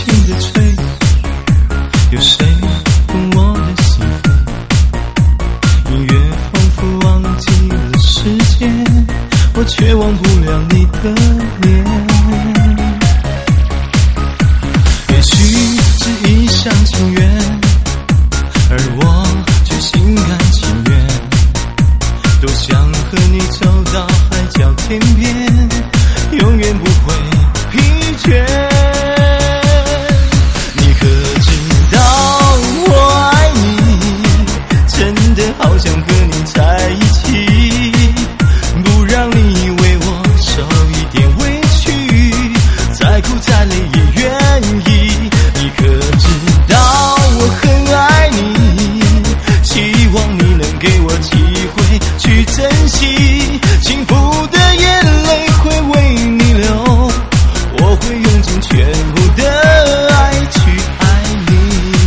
轻地吹，有谁懂我的心扉？音乐仿佛忘记了时间，我却忘不了你的脸。也许是一厢情愿，而我却心甘情愿，多想和你走到海角天边，永远不会疲倦。你可知道我爱你，真的好想和你在一起，不让你为我受一点委屈，再苦再累也愿意。你可知道我很爱你，希望你能给我机会去珍惜，幸福的眼泪会为你流，我会用尽全部的爱去爱你。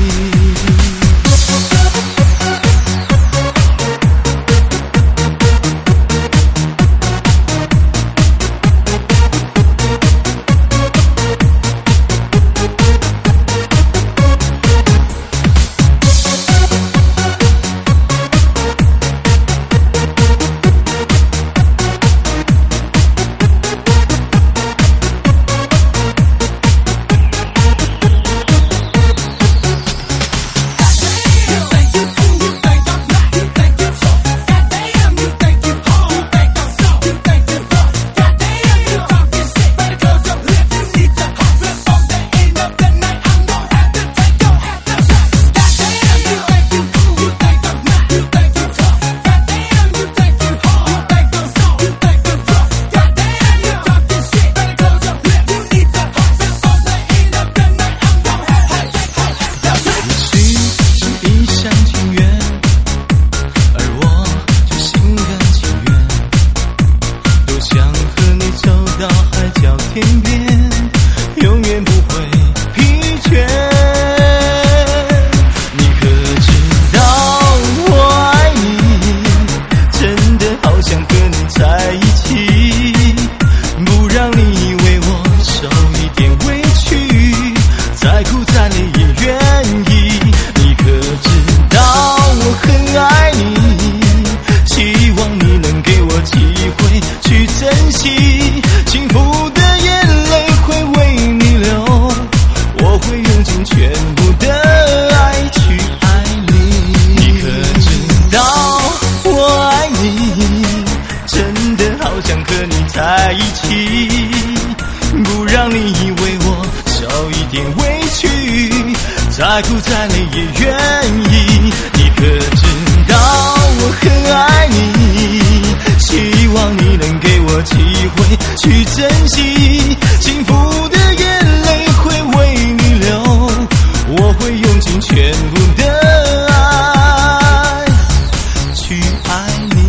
再苦再累也愿意。你可知道我很爱你，希望你能给我机会去珍惜，幸福的眼泪会为你流，我会用尽全部的爱去爱你。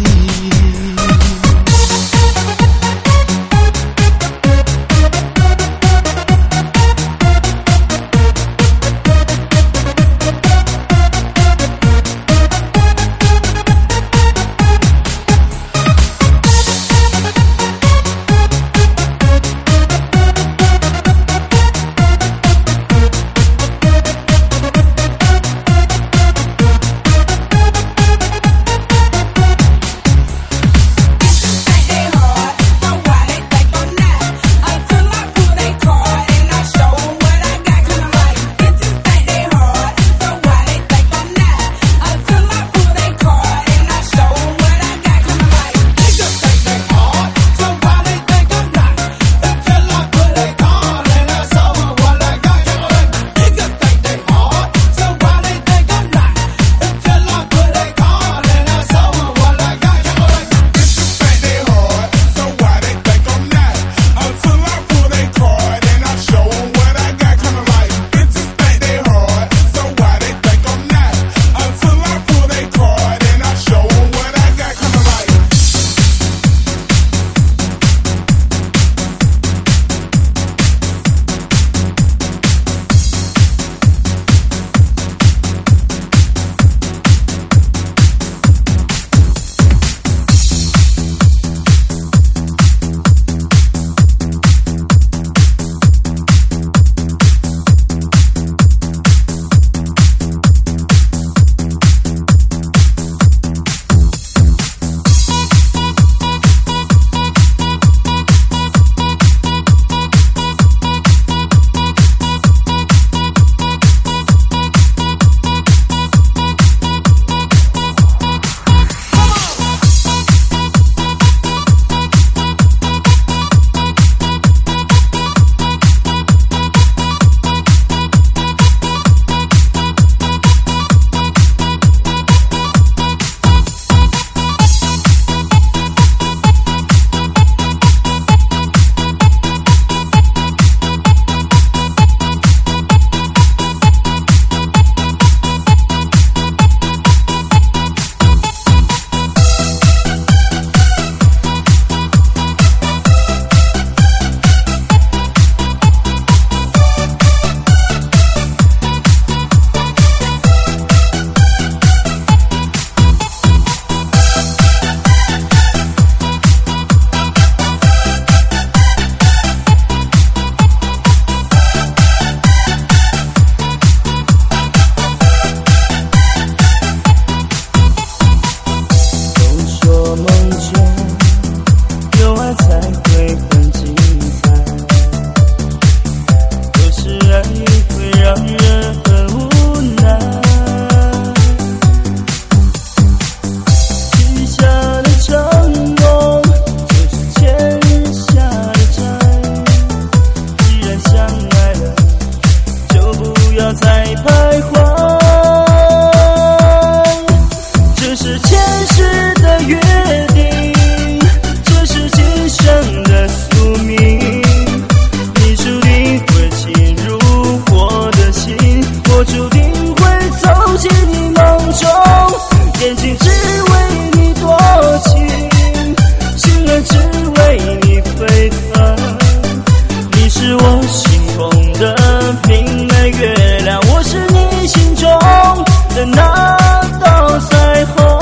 月亮，我是你心中的那道彩虹。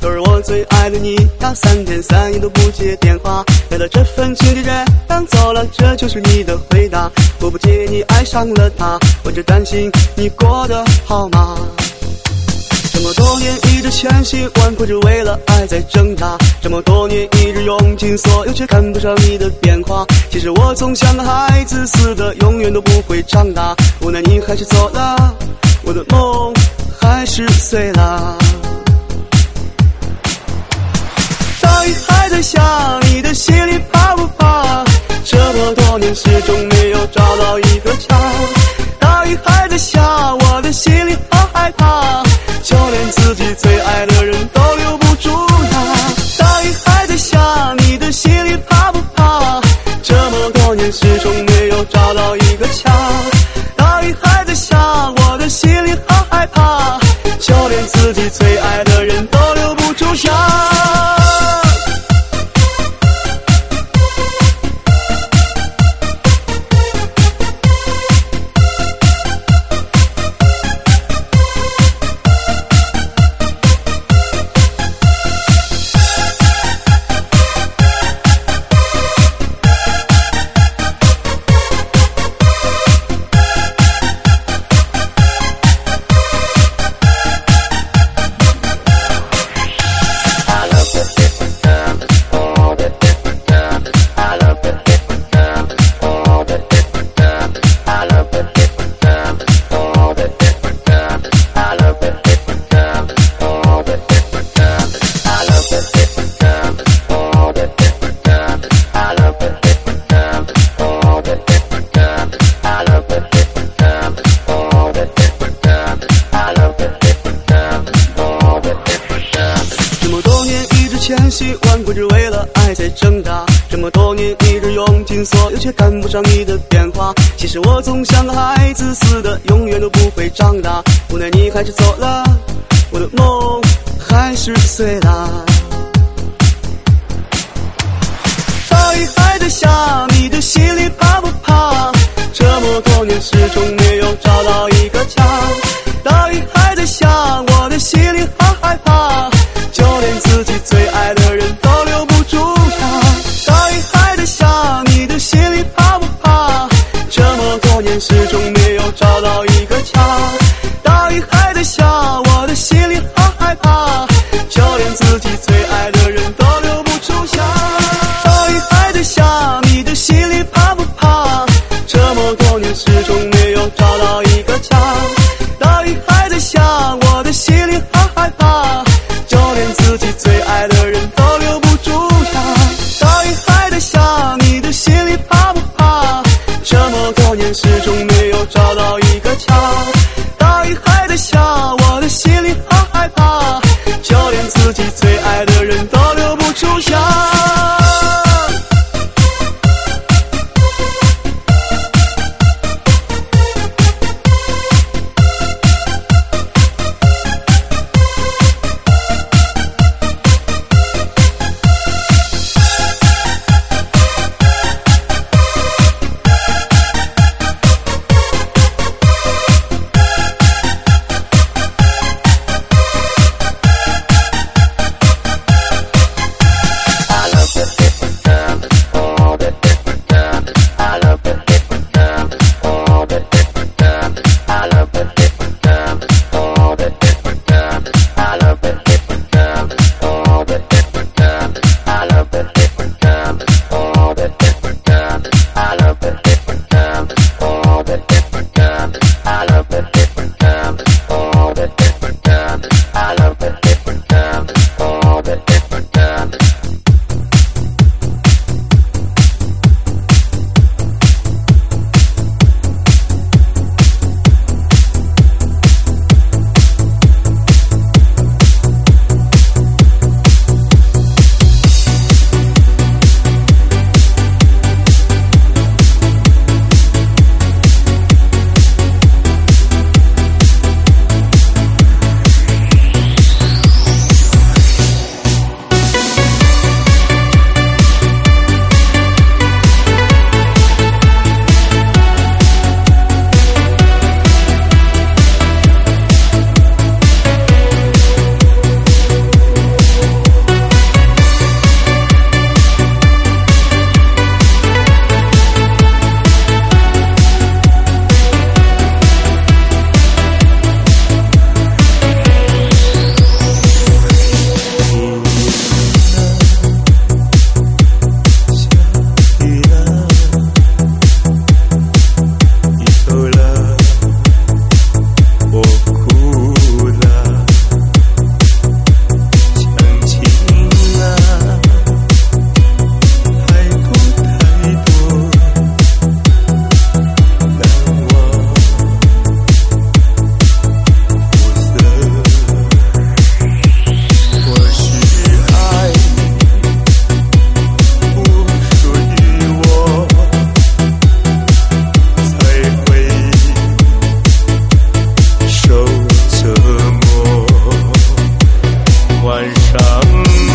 可是我最爱的你呀，3天3夜都不接电话，为了这份情就这样走了，这就是你的回答。我不介意你爱上了他，我只担心你过得好吗？这么多年一直千辛万苦，只为了爱在挣扎，这么多年一直用尽所有，却看不上你的变化。其实我总像个孩子似的，永远都不会长大，无奈你还是走了，我的梦还是碎了。大雨还在下，你的心里怕不怕？这么多年始终没有找到一个家。大雨还在下，我的心里好害怕，就连自己最爱的人都留不住他。大雨还在下，你的心里怕不怕？这么多年始终没有找到一个家。大雨还在下，我的心里好害怕，就连自己最爱的人都留不住家。千辛万苦只为了爱在挣扎，这么多年一直用尽所有，却赶不上你的变化。其实我总像个孩子似的，永远都不会长大，无奈你还是走了，我的梦还是碎了。大雨还在下，你的心里怕不怕？这么多年始终没有找到一个家。大雨还在下，我的心里好害怕，就连自己最爱的人都留不住他。大雨还在下，你的心里怕不怕？这么多年始终没有找到一个家。大雨还在下，我的心里好害怕，就连自己最爱的人都留不住家。大雨还在下，你的心里怕不怕？这么多年始终没有找到一个家。大雨还在下，我的心里好害怕，就连自己最爱的人都留不住他。大雨还在下，你的心里怕不怕？这么多年始终没有找到一个家。大雨还在下，我的心里好害怕，就连自己最爱的人都留不住家。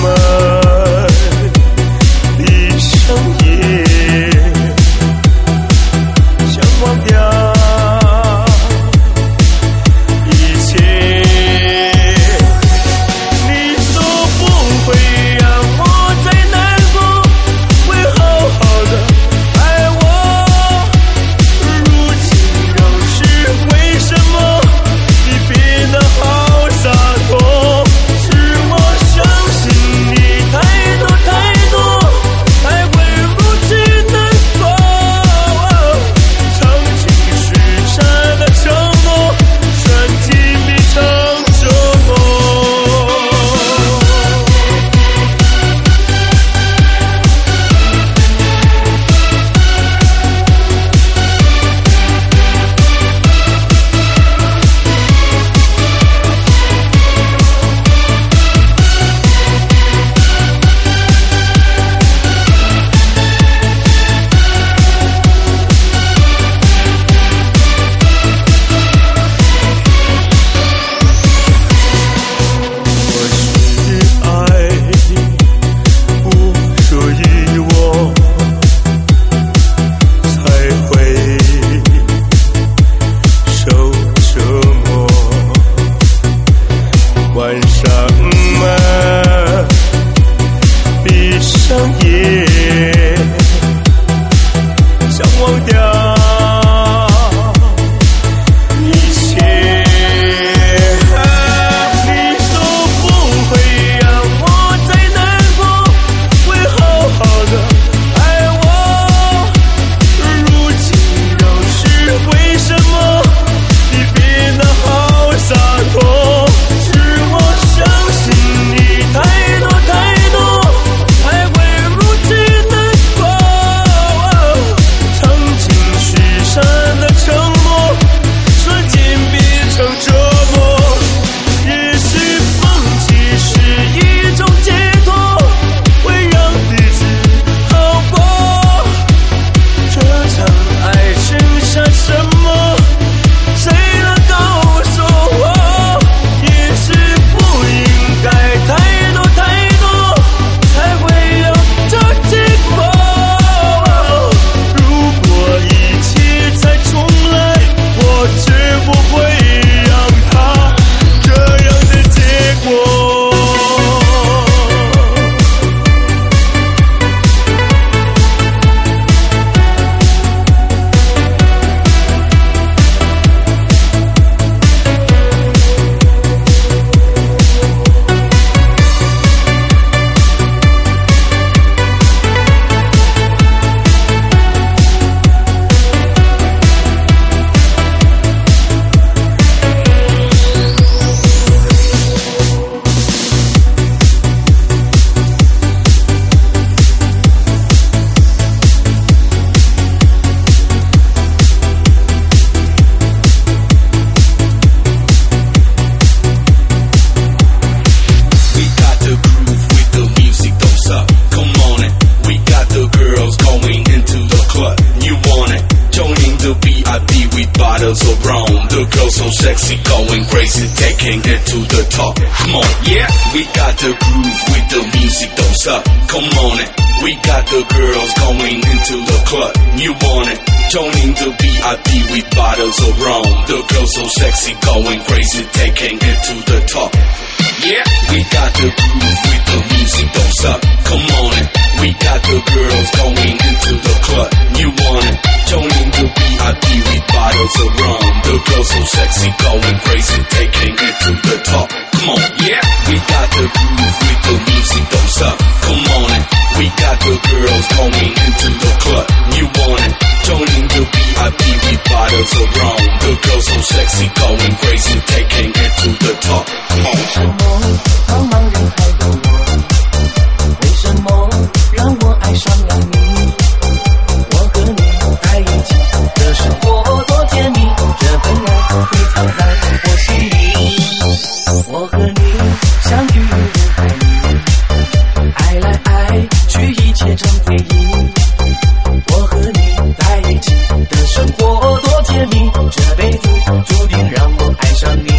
sexy, going crazy, taking it to the top. Come on, yeah, we got the groove with the music, don't stop. Come on, it. We got the girls going into the club. You want it? Joining the VIP with bottles of rum. The girls so sexy, going crazy, taking it to the top. Yeah, we got the groove with the music, don't stop. Come on, it. We got the girls going into the club. You want it? Joining the VIP with bottles of rum. The girls so sexy, going crazy, taking it to the top. Come on, yeah, we got the groove with the music, don't stop. Come on, it. We got the girls going into the club. You want it? Joining the VIP with bottles of rum. The girls so sexy, going crazy, taking it to the top. Come on. 茫茫人海的我，为什么让我爱上了你？我和你在一起的生活多甜蜜，这份爱会藏在我心里。我和你相遇人海里，爱来爱去一切成回忆。我和你在一起的生活多甜蜜，这辈子注定让我爱上你。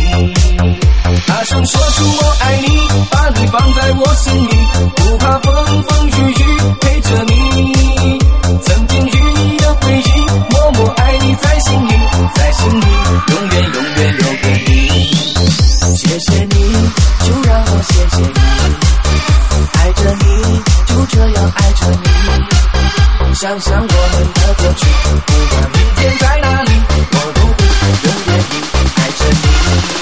里，不怕风风雨雨陪着你。曾经与你的回忆，默默爱你在心里，在心里永远永远留给你。谢谢你，就让我谢谢你，爱着你，就这样爱着你。想想我们的过去，不管明天在哪里，我都会永远地爱着你。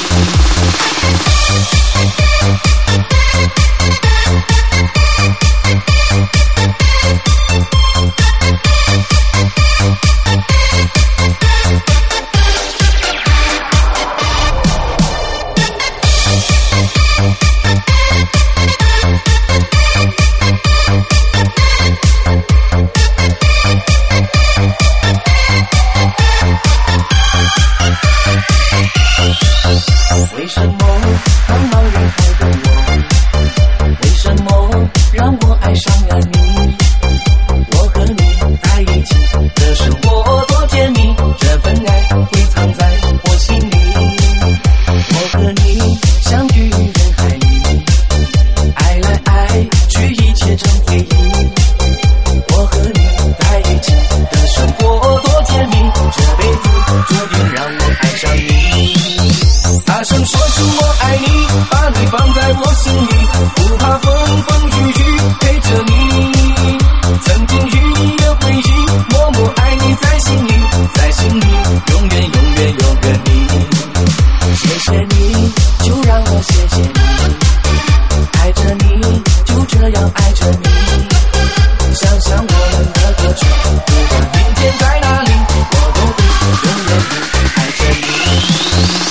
为什么茫茫人海的我，为什么让我爱上了你？我和你在一起的生活多甜蜜，这份爱会藏在我心里。我和你相遇人海里，爱来爱去一切成回忆。我和你在一起的生活多甜蜜，这辈子注定让我爱上你。大声说出我爱你，把你放在我心里，不怕风风雨雨陪着你。曾经与你的回忆，默默爱你在心里，在心里永远永远有个你。谢谢你，就让我谢谢你，爱着你，就这样爱着你。想想我们的过去，不管明天在哪里，我都会永远地爱着你。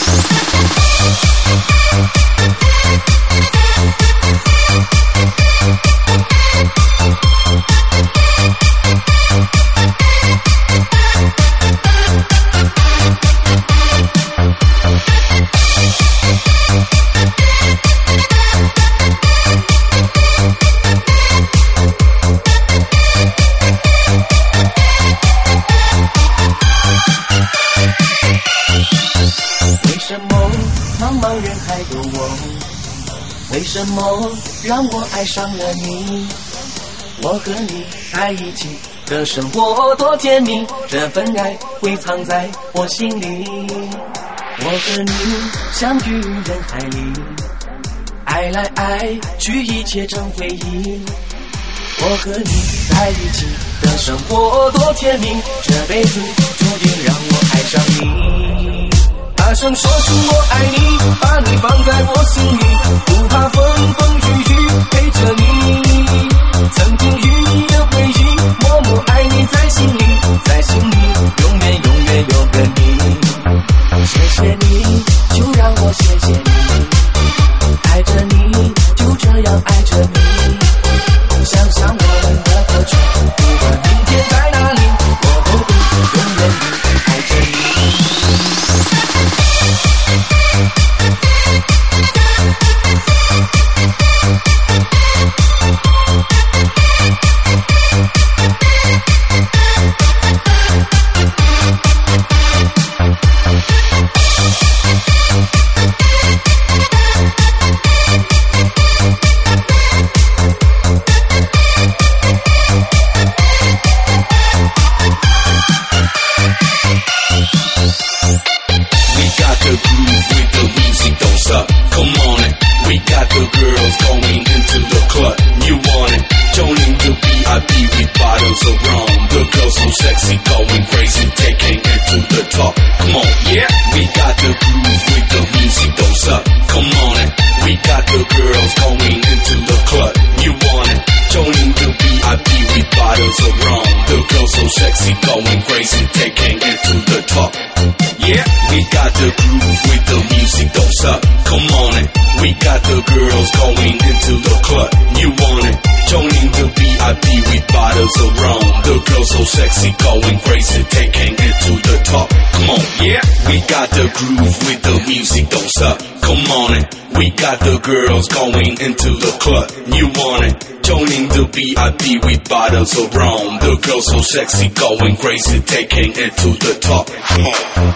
为什么茫茫人海的我，为什么让我爱上了你？我和你在一起的生活多甜蜜，这份爱会藏在我心里。我和你相遇人海里，爱来爱去一切成回忆。我和你在一起的生活多甜蜜，这辈子注定让我爱上你。大声说出我爱你，把你放在我心里，不怕风风雨雨陪着你。曾经与你的回忆，默默爱你在心里，在心里永远永远有个你。谢谢你，就让我谢谢你，爱着你，就这样爱着你。想想我们的过去，不管明天在哪里，我都会永远地爱着你。 Sexy, going crazy, taking it to the top. Come on, yeah, we got the groove with the music, don't stop. Come on, and we got the girls going into the club. You want it? Joining the VIP with bottles of rum. The girls so sexy, going crazy, taking it to the top. Yeah, we got the groove with the music, don't stop. Come on, and we got the girls going into the club. You want it? Joining the VIP with bottles of rum. The girls so sexy, going crazy, taking it to the top. Come on, yeah, we got the groove with the music, don't stop. Come on, and we got the girls going into the club. You want it? Joining the VIP with bottles of rum. The girls so sexy, going crazy, taking it to the top. Come on.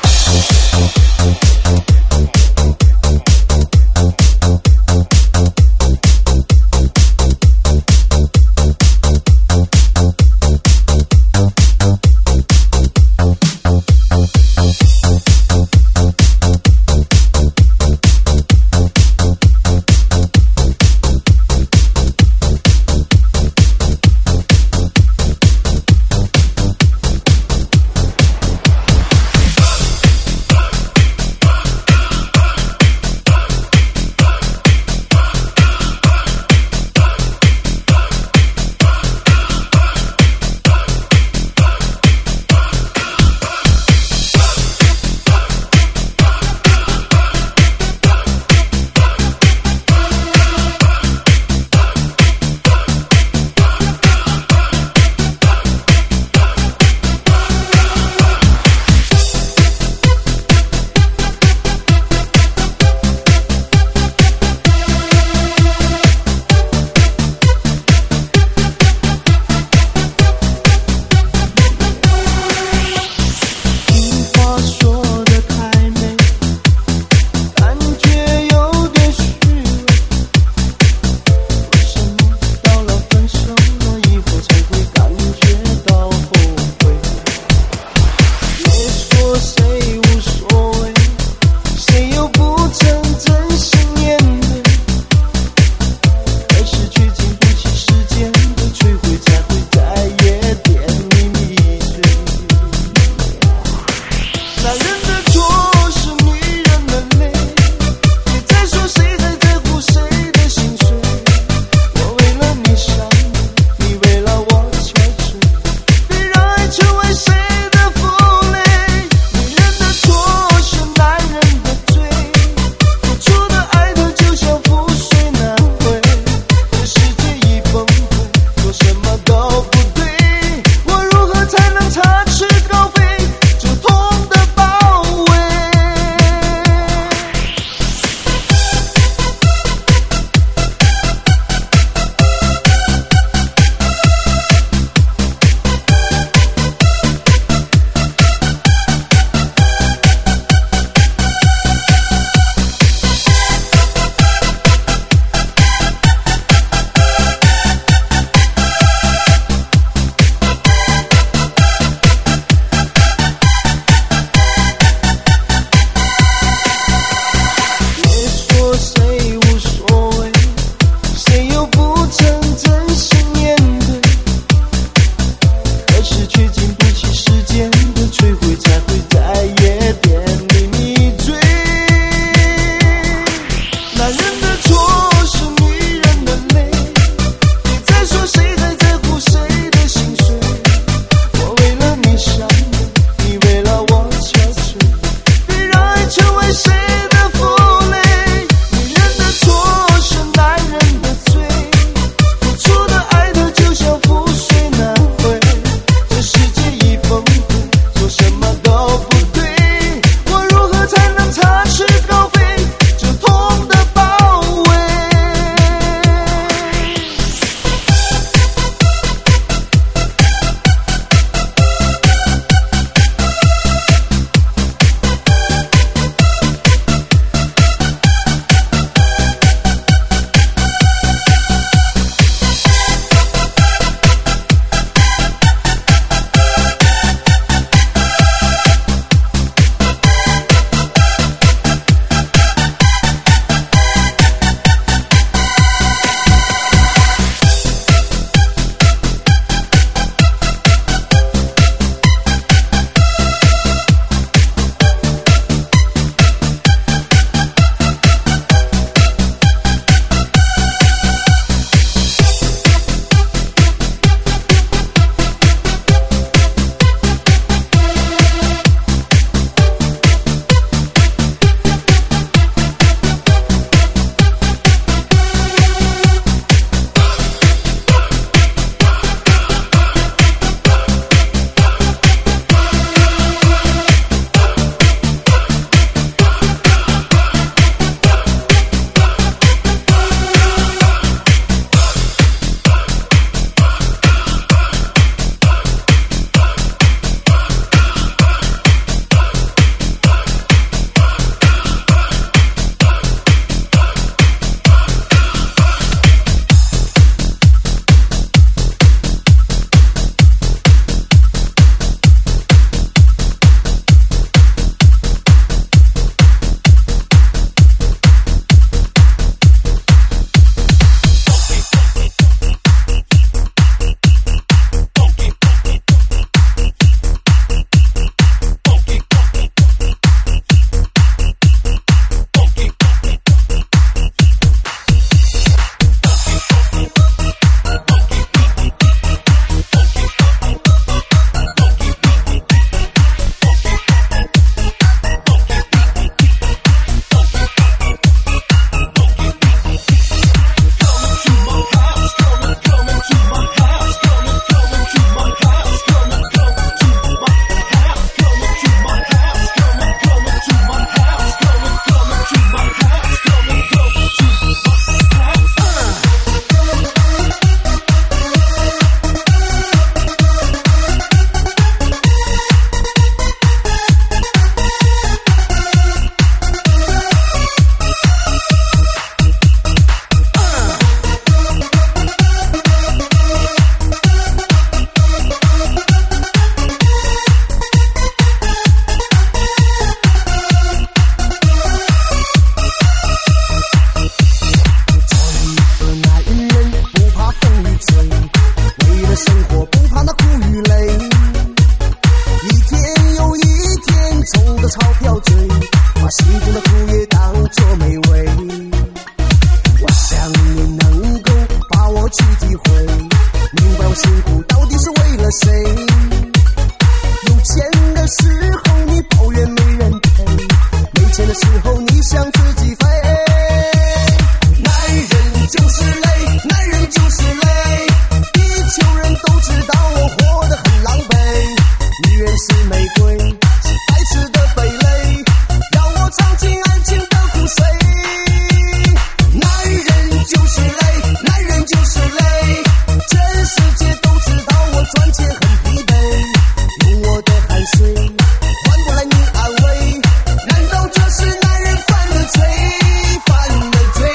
辛苦到底是为了谁？有钱的时候你抱怨没人陪，没钱的时候你想自己飞。男人就是累，男人就是累，地球人都知道我活得很狼狈。女人是玫瑰，是白痴的蓓蕾，让我尝尽爱情的苦水。男人就是累，男人就是累，全世界都知道我赚钱很疲惫，用我的汗水换不来你安慰，难道这是男人犯的罪，犯的罪？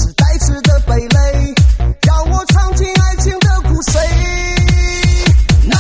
男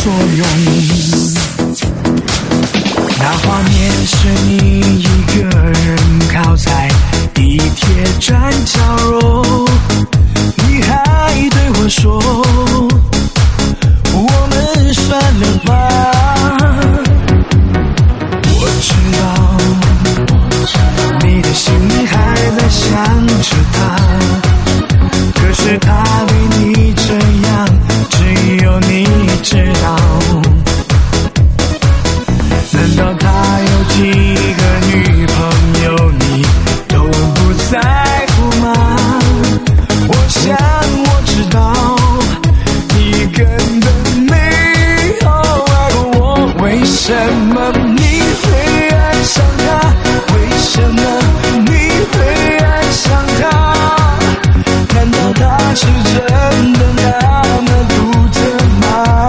作用。那画面是你一个人靠在地铁站角落，你还对我说我们算了吧。我知道你的心里还在想着他，可是他对你这样只有你知道。难道他有几个女朋友你都不在乎吗？我想我知道你根本没有爱过我。为什么你会爱上他？为什么你会爱上他？难道他是真的那么独特吗？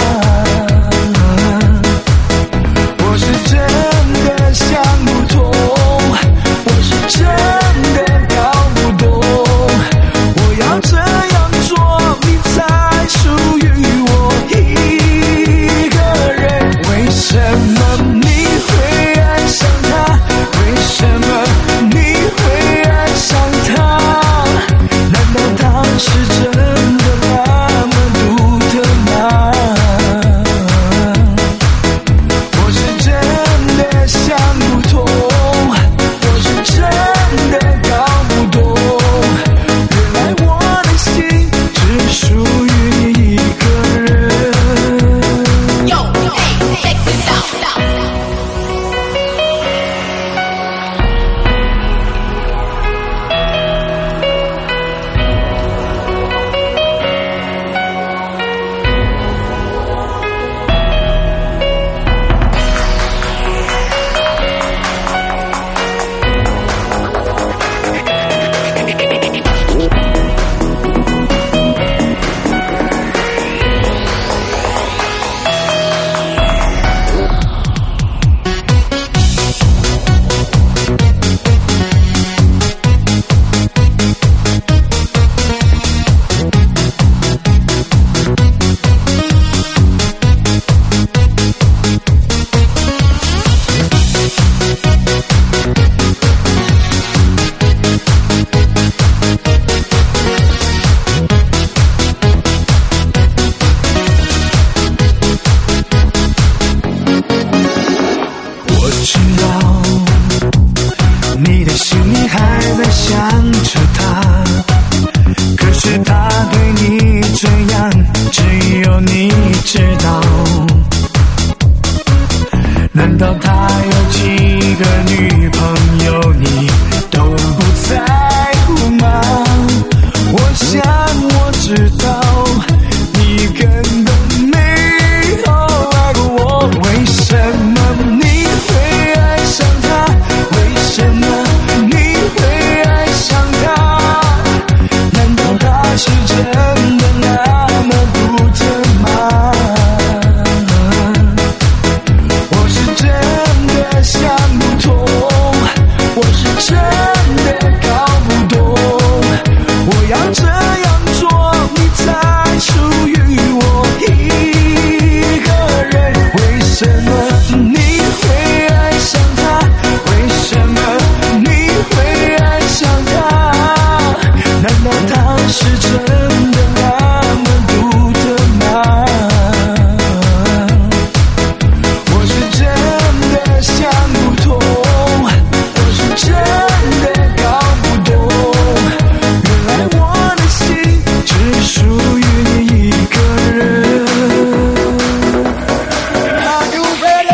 我是真的想不通，我是真的搞不懂，我要这样做你才属于我一个人。为什么你会爱上他？为什么你会爱上他？难道他是真的那么独特吗？我是真的想不通，我是真的搞不懂，原来我的心只属于你一个人。我知道你的心里还在想着他，可是他对你这样只有你知道。难道他有几个女朋友你都不在乎吗？我想我知道你根本没有爱过我。为什么你会爱上他？为什么你会爱上他？难道他是真的那么独特吗？我是真的想不通，我是真的搞不懂，我要这样做你才属于我一个人。为什么你会爱上他？为什么你会爱上他？难道他是真的那么独特吗？我是真的想不通，我是真的搞不懂，原来我的心只属于你一个人。Are you ready?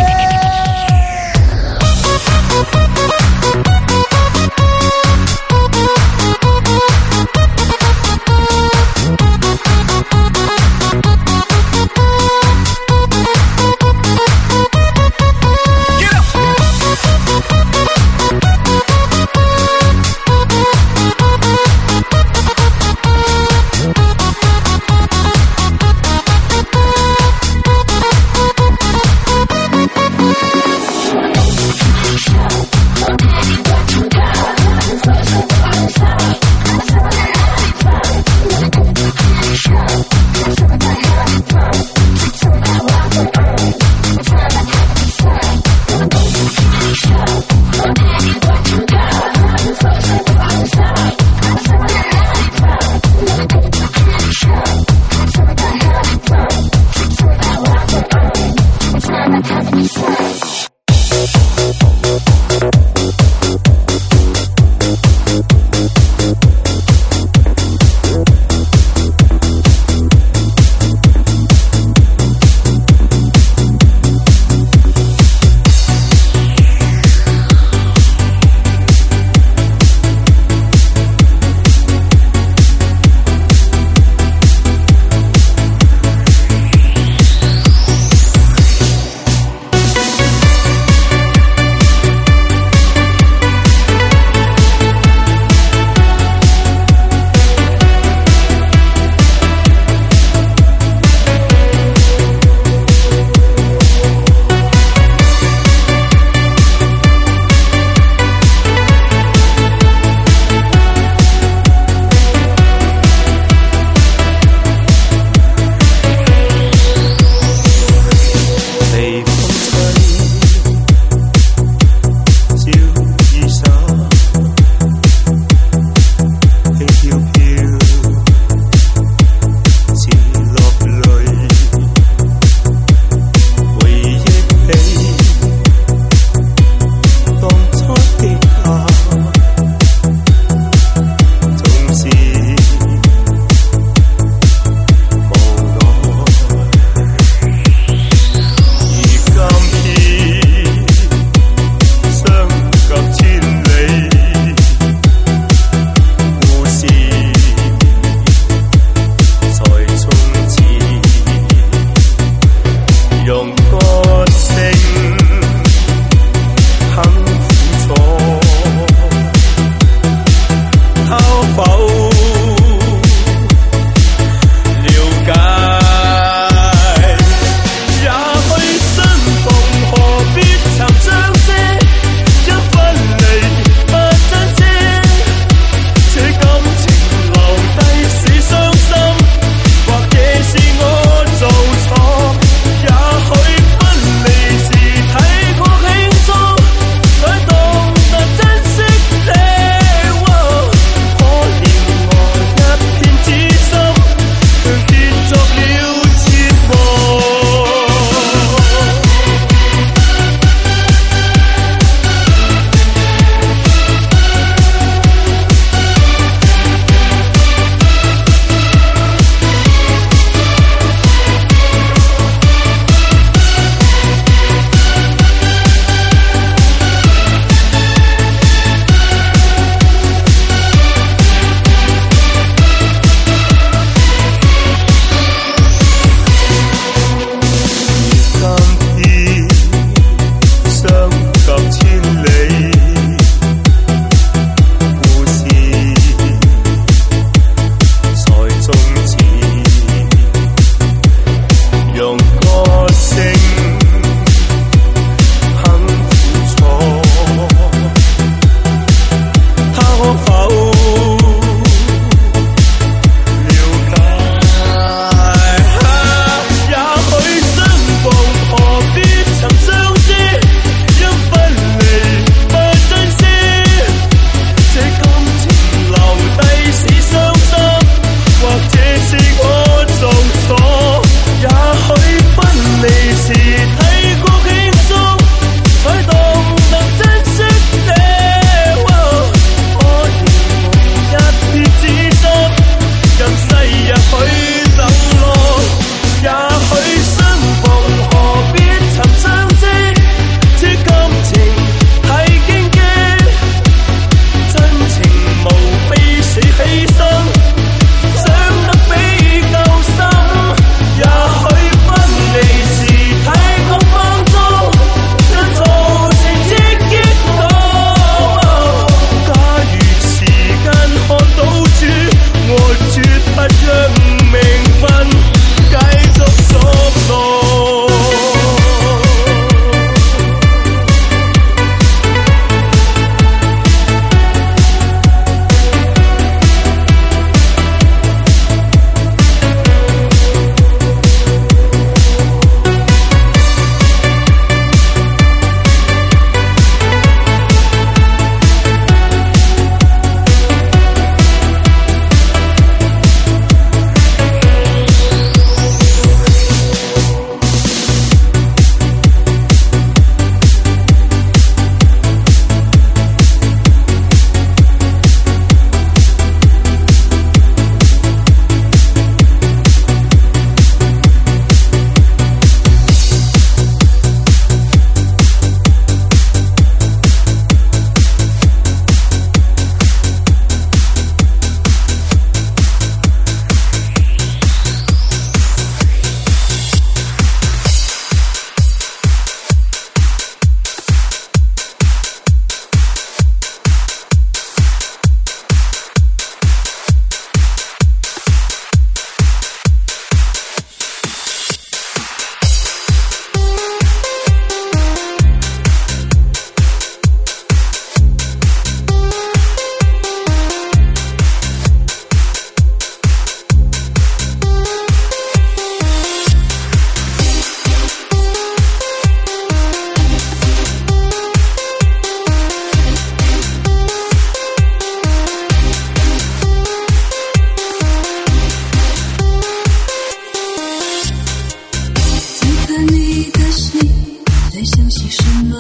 什么？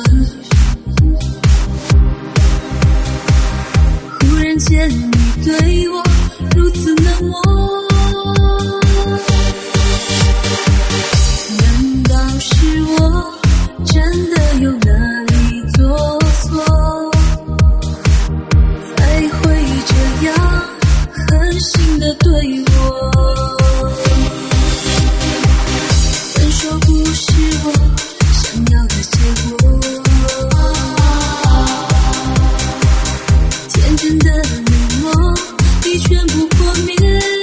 忽然间你对我如此冷漠，难道是我真的有哪里做错，才会这样狠心的对我？分手不是我想要的结果，天真的冷漠已全部破灭，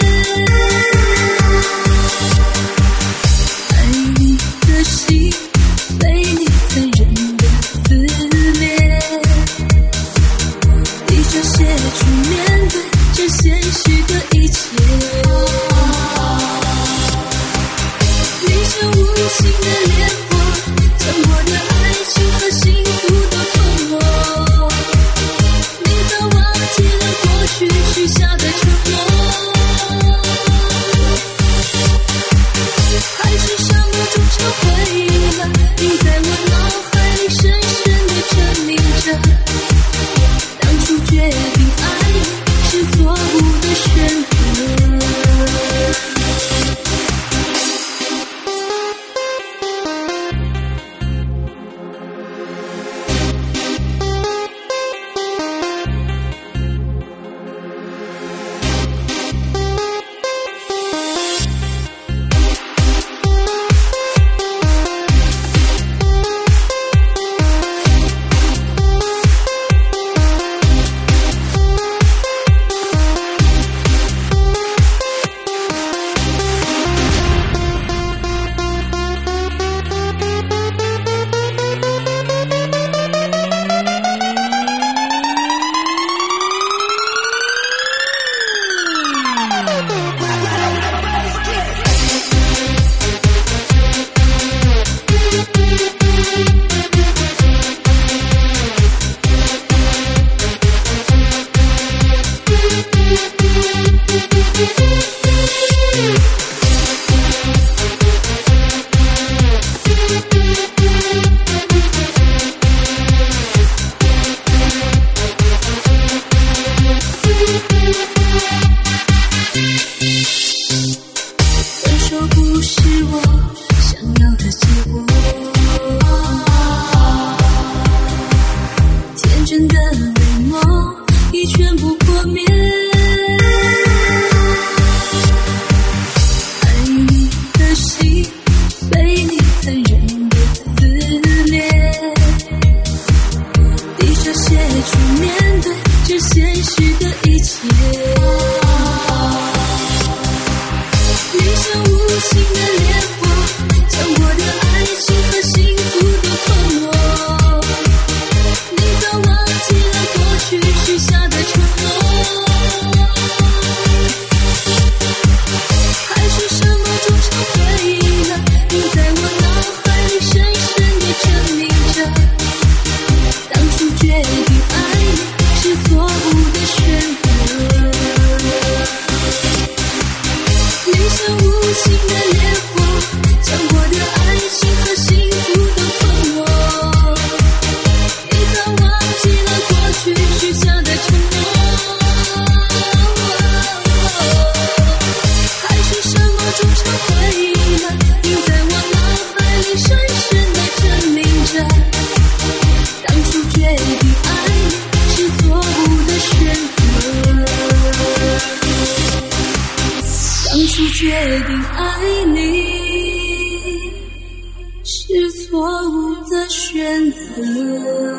爱你的心被你残忍的撕裂，低着血去面对这现实的一切，你像无情的烈火，将我的爱情和幸福都吞没，你早忘记了过去许下的承诺，还是什么终成回忆了，你在我脑海里深深地沉迷着，当初决定爱你是错误的选择。分手不是我想要的结果，天真的美梦已全部破灭，爱你的心被你残忍的撕裂，滴着血去面对这现实的一切，你像无情的烈火，将我的爱情和幸福都吞没，你早忘记了过去许下的承诺，还是什么终成回忆了，你在我脑海里深深地沉迷着，当初决定爱你是错误的选择，你像无情的烈火，将我的爱情和幸福都吞没，你早忘记了过去许下的承诺，还是什么终成回忆了，你在我脑海里深深地沉迷着，当初决定爱你是错误的选择，当初决定爱你是错误的选择。